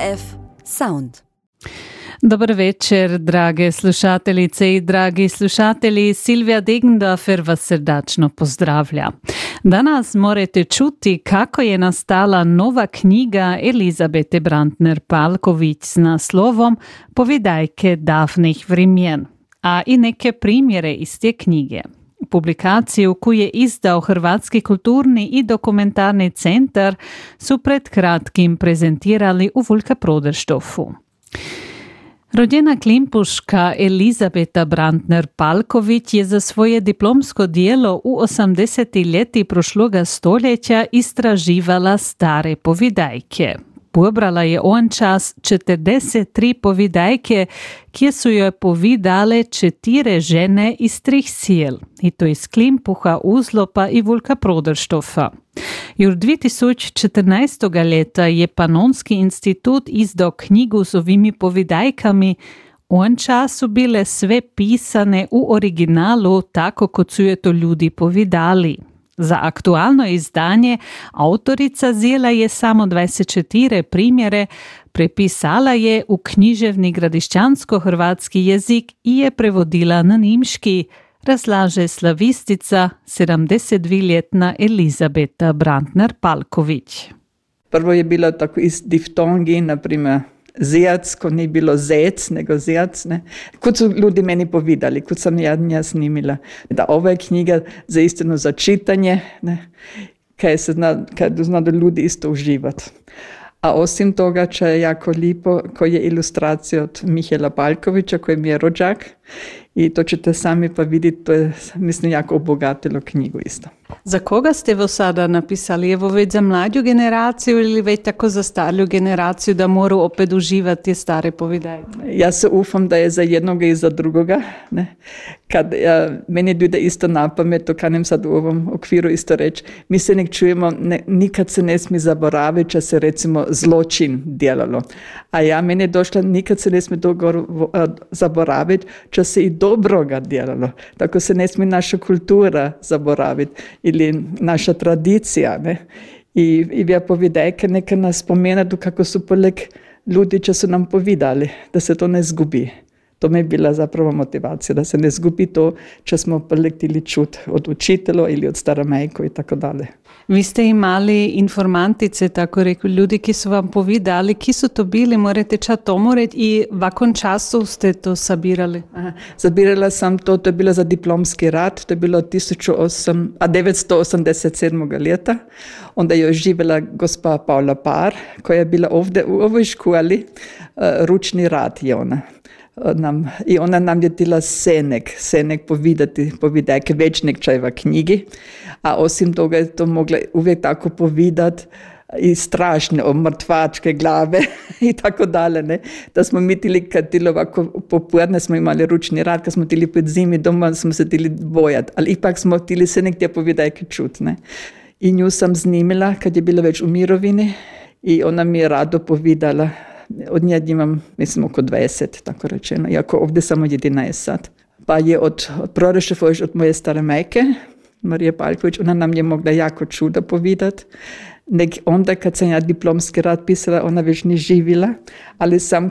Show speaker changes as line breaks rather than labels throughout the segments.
RF Sound.
Dobar večer, drage slušateljice i dragi slušatelji. Silvija Degendorfer vas srdačno pozdravlja. Danas morate čuti kako je nastala nova knjiga Elizabete Brantner-Palković s naslovom Povidajke davnih vremien, a i neke primjere iz te knjige. Publikaciju koju je izdao Hrvatski kulturni i dokumentarni centar su pred kratkim prezentirali u Vulka Proderštofu. Rođena klimpuška Elizabeta Brantner-Palković je za svoje diplomsko dijelo u 80. ljeti prošloga stoljeća istraživala stare povidajke. Pobrala je on čas 43 povidajke, kje su joj povidale 4 žene iz 3 sjel, i to iz Klimpuha, Uzlopa i Vulka Proderštofa. Już 2014. ljeta je Panonski institut izdao knjigu s ovimi povidajkami. On čas su bile sve pisane u originalu tako kot su je to ljudi povidali. Za aktualno izdanje autorica zjela je samo 24 primjere, prepisala je u književni gradišćansko-hrvatski jezik i je prevodila na nimški, razlaže slavistica 72-ljetna Elizabeta Brantner-Palković.
Prvo je bilo tako iz diftongi, naprimjer zjac, ko ni bilo zec, nego zjac, ne. Kod su ljudi meni povidali, kod sam ja snimila. Da ova je knjiga za istinu za čitanje, ne, kad zna da ljudi isto uživati. A osim toga će je jako lipo koji je ilustracija od Mihaela Palkovića, koji mi je rođak. I to ćete sami pa vidjeti, to je, mislim, jako obogatilo knjigu isto.
Za koga ste vo sada napisali? Evo već za mlađu generaciju ili već tako za stariju generaciju da moru opet uživati stare povidajke?
Ja se ufam da je za jednoga i za drugoga. Ne? Kad meni dođe isto na pamet, to kanem sad u ovom okviru isto reći, mi se nek čujemo, nikad se ne smije zaboraviti, če se recimo zločin djelalo. A ja, meni je došla, nikad se ne smije zaboraviti, če se i dobroga djelalo. Tako se ne smije naša kultura zaboraviti ili naša tradicija. Ne? I ja povidajke neka nas spomenatu kako su poleg ljudi, če su nam povidali, da se to ne zgubi. To mi je bila zapravo motivacija, da se ne zgubi to, če smo poletili čut od učitelja ili od staramejko i tako dalje.
Vi ste imali informantice, tako rekli, ljudi, ki su vam povidali, ki su to bili, morate čatomoreti i v akom času ste to sabirali?
Zabirala sam to je bilo za diplomski rad, to je bilo 1987. ljeta. Onda je živjela gospa Paula Par, koja je bila ovdje u ovoj školi, ručni rad je ona. I ona nam je dila senek povidajke, večnik čajva knjigi, a osim toga je to mogla uvijek tako povidat i strašne o mrtvačke glave i tako dalje, ne. Da smo mi tili, kad tili ovako popodne smo imali ručni rad, kad smo tili pod zimi doma, smo se tili bojati, ali ipak smo tili se nekdje povidajke čut, ne. I nju sam snimila, kad je bila već u mirovini, i ona mi je rado povidala. Od nje imam, mislim, oko 20, tako rečeno, iako ovdje samo 11 sad. Pa je od Proderštofa, od moje stare majke, Marije Palković, ona nam je mogla jako čuda povidat. Onda kad sam ja diplomski rad pisala, ona već ni živila, ali sam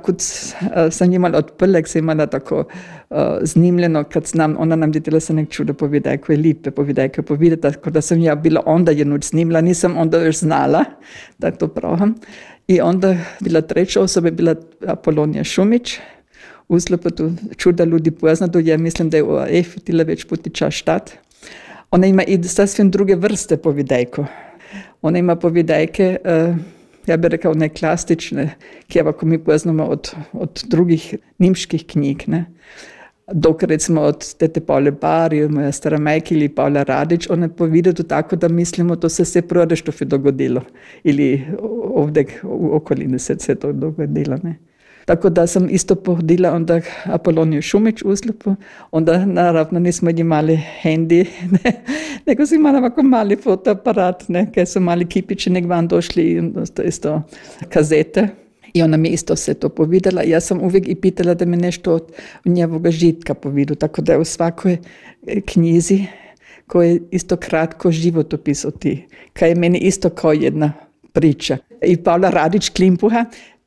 imala od prvek, sam imala tako snimljeno, ona nam je dila se nek čuda povidajke, lipe povidajke povidati, tako da sam ja bila onda jednu snimila, nisam onda još znala da to pravim. I onda bila treća osoba, bila Apolonija Šumić, Uzlopa, tu čuda ljudi poznatu, ja mislim da je u AF tila već puti čas štat. Ona ima i sasvim druge vrste povidajko. Ona ima povidajke, ja bih rekao, ne klasične, ki ako mi poznamo od drugih nimških knjig, ne. Dok recimo od tete Paule Bar, moja stara majka ili Paula Radić, one povidaju tako da mislimo to se Proderštofi dogodilo. Ili ovdje u okolini se to dogodilo, ne. Tako da sam isto pohodila onda Apoloniju Šumić Uzlopu, onda naravno nismo imali handy, ne, nego smo imali ovako mali fotoaparat, ne, kaj su mali kipići nek van došli, isto kazete. I ona mi isto se to povidala. Ja sam uvijek i pitala da mi nešto od njevoga žitka povidu, tako da je u svakoj knjizi koji je isto kratko životopis o ti, kaj je meni isto kao jedna priča. I Paula Radić Klimpuha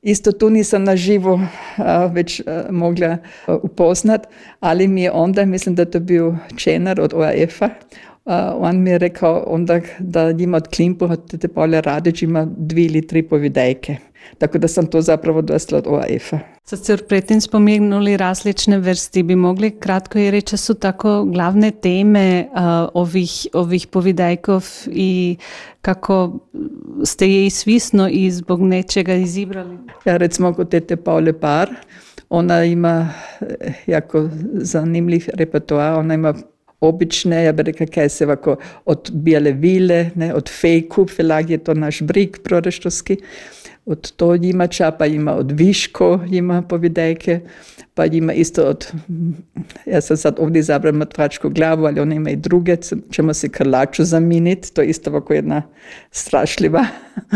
Isto tu nisam na živo već mogla upoznat, ali mi je onda, mislim da to bio Čenar od ORF-a, on mi je rekao onda da njima od Klimpu, od tete Pavle Radić ima 2 ili 3 povidajke. Tako da sam to zapravo dostala od ORF-a.
Sad ste predtem spomenuli različne vrsti. Bi mogli kratko i reći su tako glavne teme ovih povidajkov i kako ste je i svisno i zbog nečega izibrali?
Ja, recimo kod tete Pavle Par, ona ima jako zanimljiv repertoar, ona ima obične, ja bih rekla, kaj se ovako od Bijele vile, ne, od Fejku, Felag je to naš brik proraštovski, od to imača, pa ima od Viško, ima povidajke, pa ima isto od, ja sam sad ovdje izabrala Mrtvačku glavu, ali ona ima i druge, ćemo se Krlaču zaminiti, to je isto ovako jedna strašljiva.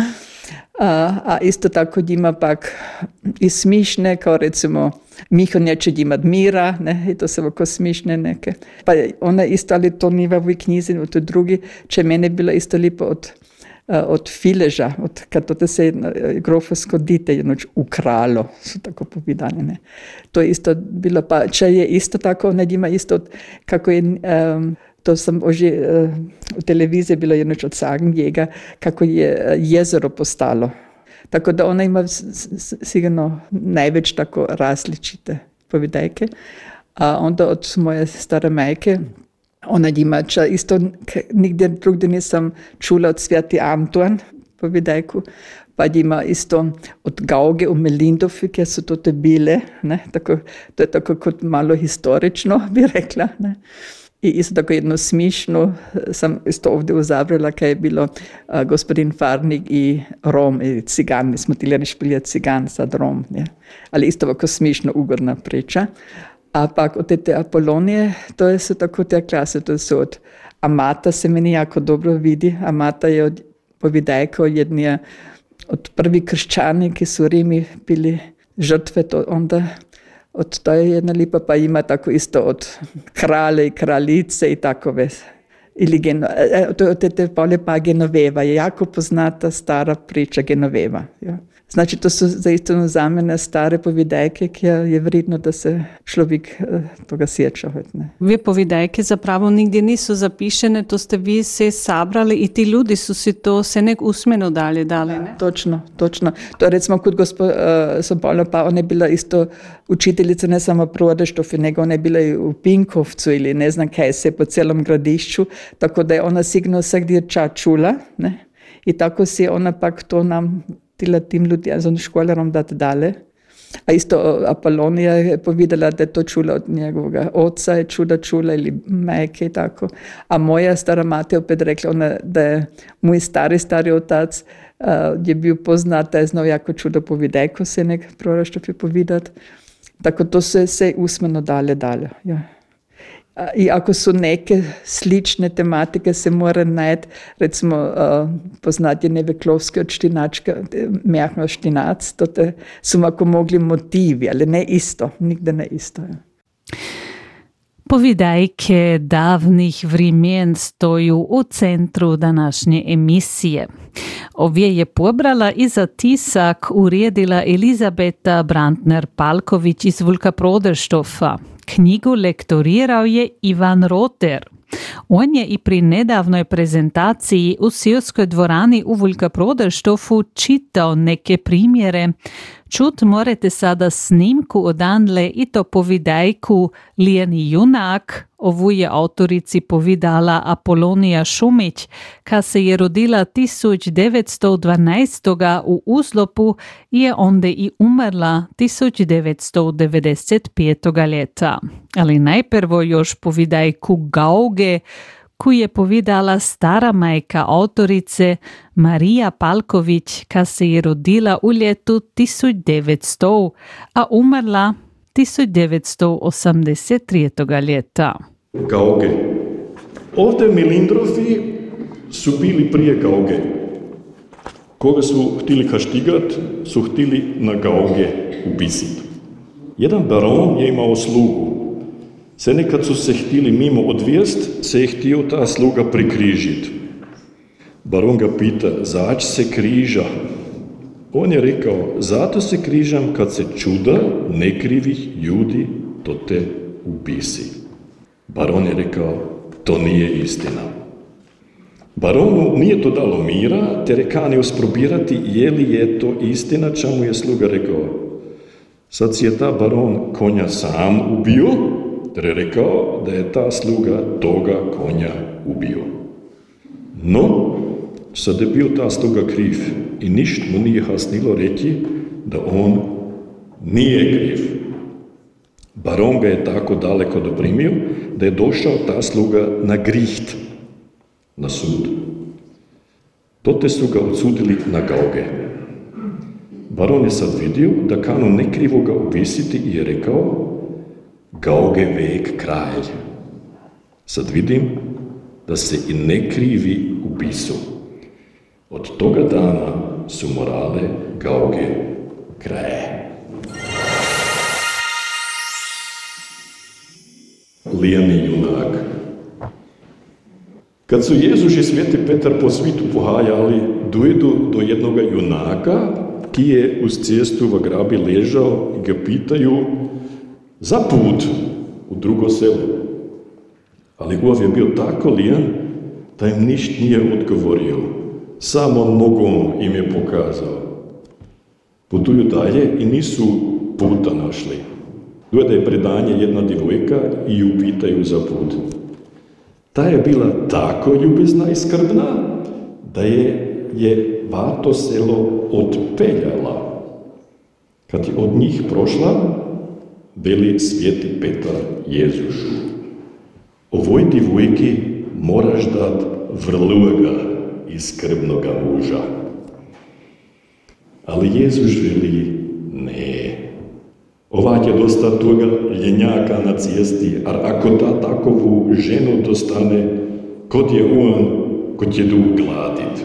A isto tako ima pak i smišne, kao recimo Miho neće imat mira, ne, i to se ovako smišne neke. Pa ona isto, ali to nije u ovoj knjizi, u toj drugi, če mene bilo isto lipo od Fileža, kad to se grofovsko dite jednoč ukralo, su tako povedane. Ne. To je isto bilo, pa če je isto tako, ona ima isto, kako je, to sam oži u televiziji bilo jednoč od Sagenjega, kako je jezero postalo. Tako da ona ima sigurno največ tako različite povidajke. A onda od moje stare majke, ona ima isto, nigdje drugdje nisam čula od Sveti Anton povidajku, pa ima isto od Gauge u Melindofi, kjer su to te bile, ne? Tako, to je tako kot malo historično, bi rekla. Ne? I isto tako jedno smišno sam isto ovdje uzabrala, kaj je bilo gospodin Farnik i Rom, i Cigan. Mi smo htjeli špiljati Cigan, sad Rom. Je. Ali isto ovako smišno, ugodna priča. A pak od te Apolonije, to su tako te klase, to su od Amata, se meni jako dobro vidi. Amata je od povidajka jednija od prvi kršćani, ki su u Rimi bili žrtve, to onda to je jedna lipa, pa ima tako isto od kralje i kraljice i takove. Ili to je od tete Pavle pa Genoveva, je jako poznata stara priča Genoveva. Ja. Znači, to su zaistino za mene stare povidajke, ki je vredno, da se človek toga sjeća. Ne.
Ve povidajke zapravo nigdje nisu zapišene, to ste vi se sabrali i ti ljudi su si to se nek usmeno dali, ne?
Točno. To je recimo kod Pavla pa ona je bila isto učiteljica ne samo Prodeštov, nego ona je bila i u Pinkovcu ili ne znam kaj se po celom gradišću, tako da je ona sigurno svakdje čula, ne? I tako si ona pak to nam tim ljudem, za školerom dati dale. A isto Apolonija je povedala, da je to čula od njegovega oca, je čula ili majke i tako. A moja stara mati opet rekla, da je moj stari otac je bil poznat, da je znao jako čudo povidajko se nek proraštov je povedat. Tako to se usmeno dale. Ja. I ako su neke slične tematike, se mora najti, recimo poznati Neveklovski od Štinačka, Mjahno Štinac, to su ako mogli motivi, ali ne isto, nigde ne isto. Ja.
Povidajke davnih vremien stoju u centru današnje emisije. Ovje je pobrala i za tisak uredila Elizabeta Brandner-Palković iz Vulka Prodeštova. Knjigu lektorirao je Ivan Roter. On je i pri nedavnoj prezentaciji u Siotskoj dvorani u Vulka Prodeštova čitao neke primjere. Čut morate sada snimku odanle i to povidajku Lijeni junak. Ovu je autorici povedala Apolonija Šumić, ka se je rodila 1912. u Uzlopu i je onda i umrla 1995. leta. Ali najprvo još povidajku Gauge, koju je povedala stara majka autorice Marija Palković, ka se je rodila u ljetu 1900, a umrla 1983. ljeta.
Gauge. Ovdje milindrofi su bili prije Gauge. Koga su htjeli kaštigat, su htjeli na Gauge upisati. Jedan baron je imao slugu. Se nekad su se htjeli mimo odvijest, se je htio ta sluga prikrižiti. Baron ga pita, zač se križa? On je rekao, zato se križam kad se čuda nekrivih ljudi to te ubisi. Baron je rekao, to nije istina. Baronu nije to dalo mira, te rekane usprobirati je li je to istina, čemu je sluga rekao. Sad si je ta baron konja sam ubio, te je rekao da je ta sluga toga konja ubio. No, sad je bio ta sluga kriv i ništa mu nije hasnilo reći da on nije kriv. Baron ga je tako daleko doprimio da je došao ta sluga na griht, na sud. Tote su ga odsudili na Gauge. Baron je sad vidio da kanu nekrivo ga uvisiti i je rekao, Gauge vek kralj. Sad vidim da se i nekrivi ubisu. Od toga dana su morale Gauge kraje. Lijeni junak. Kad su Jezus i sveti Petar po svitu pohajali, dojdu do jednoga junaka, ki je uz cestu v grabi ležao i ga pitaju za put u drugo selo. Ali Gov je bio tako lijan da im ništa nije odgovorio. Samo nogom im je pokazao. Putuju dalje i nisu puta našli. Dojde je predanje jedna divojka i ju pitaju za put. Ta je bila tako ljubezna i skrbna, da je vato selo odpeljala. Kad je od njih prošla, veli sveti Petar Jezušu. Ovoj divojki moraš dat vrluga i skrbnoga muža. Ali Jezus veli, ne. Ovak je dosta toga ljenjaka na cesti, a ako ta takovu ženu dostane, kod je on, kod je du gladit.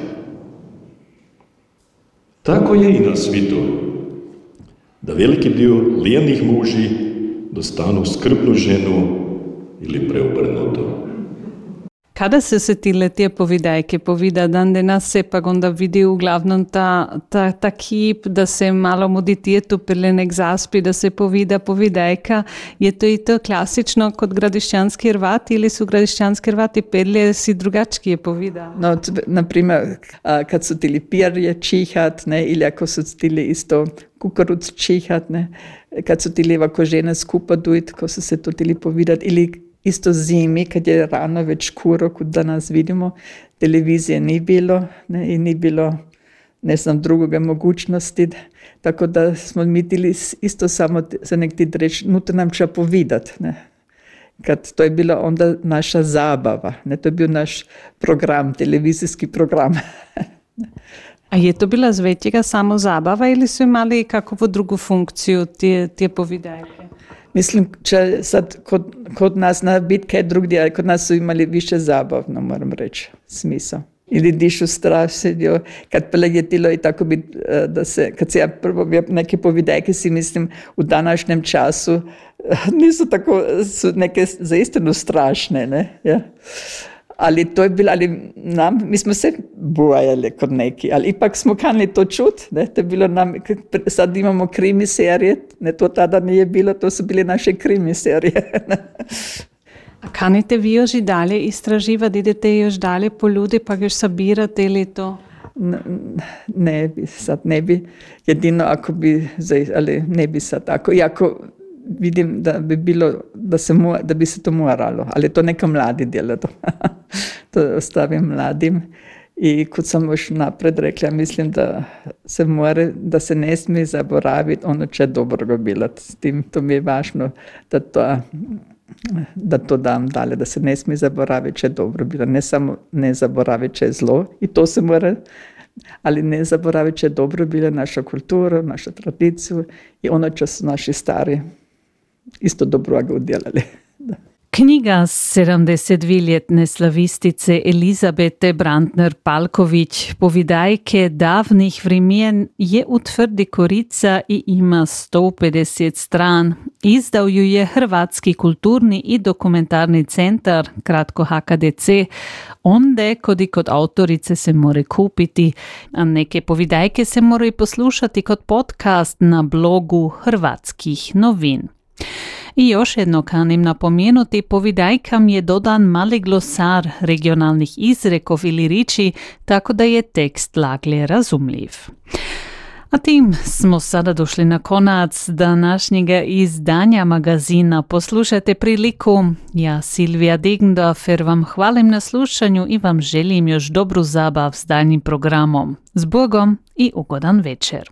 Tako je i na svitu, da veliki dio lijenih muži dostanu skrbnu ženu ili preobrnuto.
Kada se setile tije povidajke? Povida dan danas se pa onda vidi uglavnom ta kip, da se malo moditijetu prije nek zaspi, da se povida povidajka. Je to i to klasično kod gradišćanski Hrvati ili su gradišćanski Hrvati pedlje si drugačije povida?
No, naprimer, kad su tili pirje čihat, ne, ili ako su tili isto kukuruc čihat, ne, kad su tili ovako žene skupa dujt, ko su se to tili povidat, ili isto zimi, kad je rano već kuro, kod danas vidimo, televizije ni bilo, ne, i ni bilo, ne znam, drugoga mogućnosti, tako da smo mi tili isto samo za nek ti reći, nuto nam će povidat, ne. Kad to je bila onda naša zabava, ne, to je bio naš program, televizijski program.
A je to bila zvetjega samo zabava ili su imali kakvu drugu funkciju tije povidajke?
Mislim, če sad kod nas na biti kaj drugdje, ali kod nas su imali više zabavno, moram reći, smisao. Ili dišu strašenjo, kad preletilo i tako bi, da se, kad se ja prvo neke povidajke si mislim u današnjem času, nisu tako, su neke zaistinu strašne, ne, ja. Ali to je bilo, mi smo se bojali kod neki, ali ipak smo kanili to čut, ne, to je bilo nam, sad imamo krimi serije, ne, to tada nije bilo, to su bile naše krimi serije.
A kanite vi još i dalje istraživati, idete još dalje po ljudi pa još sabirate ili to?
Ne bi, jedino ako bi, ali ne bi sad tako, iako vidim da bi bilo, da bi se to moralo, ali to neka mladi djela, to ostavim mladim. I kad sam još napred rekla, mislim da se ne smije zaboraviti ono će dobro bilo. S tim to mi je važno da to dam dalje, da se ne smije zaboraviti će dobro bilo. Ne samo ne zaboraviti će zlo, i to se mora, ali ne zaboraviti će dobro bilo naša kultura, naša tradiciju i ono će su naši stari isto dobro ga udjelali.
Knjiga 72-ljetne slavistice Elizabete Brantner-Palković Povidajke davnih vremien je u tvrdi korica i ima 150 stran. Izdao ju je Hrvatski kulturni i dokumentarni centar, kratko HKDC, onde kod autorice se more kupiti, a neke povidajke se moraju poslušati kod podcast na blogu Hrvatskih novin. I još jedno kanim napomenuti, povidajkam je dodan mali glosar regionalnih izrekov ili riči, tako da je tekst laglje razumljiv. A tim smo sada došli na konac današnjega izdanja magazina. Poslušajte priliku. Ja, Silvija Degendorfer, vam hvalim na slušanju i vam želim još dobru zabav s daljnjim programom. S Bogom i ugodan večer.